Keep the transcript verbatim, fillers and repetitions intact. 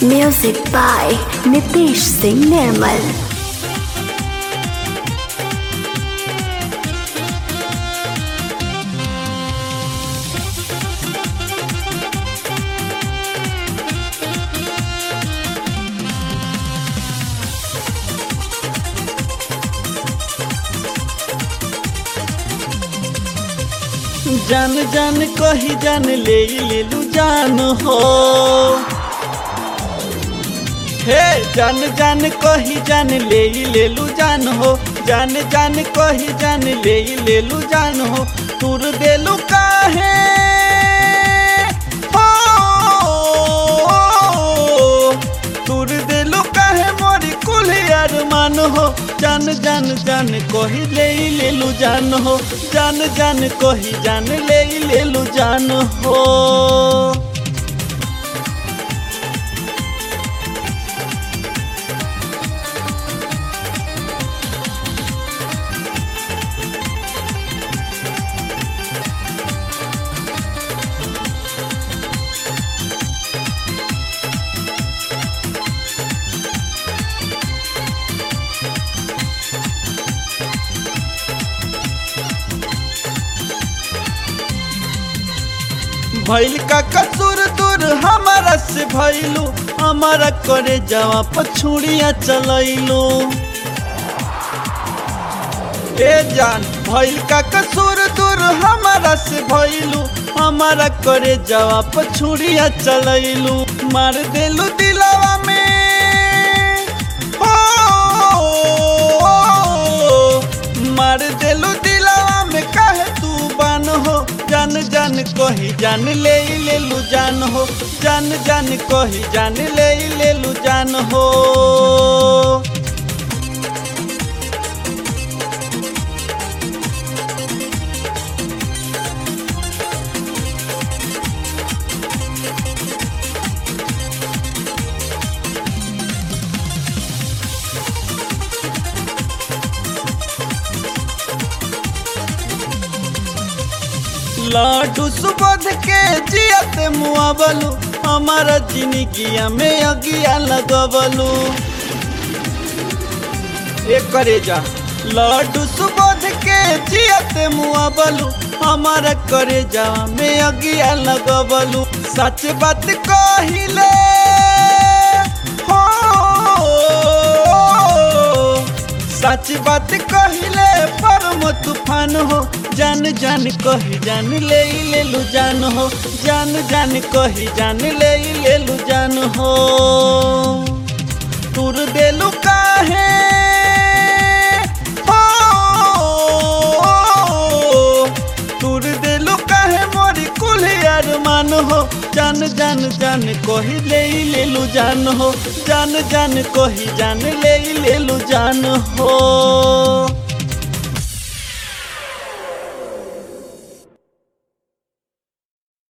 Music by Nitish Singh Nirmal. जान जान कही जान ले लेलू जान हो। हे जान जान कही जान ले लेलू जान हो। जान जान कही जान ले लेलू जान हो। तुर देलू काहे हो, तुर देलू काहे मोरी कुल अरमान हो। जान जान जान कही ले लेलू जान हो। जान जान कही जान ले लेलू जान हो। भइल का कसूर दूर हमारा से भइलू। हमारा करे जावा पछुड़िया चलैलू। ए जान भइल का कसूर दूर हमारा से भइलू। हमारा करे जावा पछुड़िया चलैलू। मार देलू दिलवा में हो, मार देलू दिलवा में काहे तू बान हो। जान जान कही जान ले लेलू जान हो। जान जान कही जान ले लेलू जान हो। लाडू सुबोध के जियत मुआवलू। हमारा जिंदगिया में अगिया लगवलू। एक करे जा लाडू सुबोध के जियत मुआवलू। हमारा करे जा में अगिया लगवलू। सच बात कहिले हो, सच बात कहिले परम तूफान हो। जान जान कही जान ले लेलू जान हो। जान जान कही जान ले लेलू जान हो। तुर देलू काहे हो, तुर देलू काहे मोरी कुल अरमान हो। जान जान जान कही ले लेलू जान हो। जान जान कही जान ले लेलू जान हो।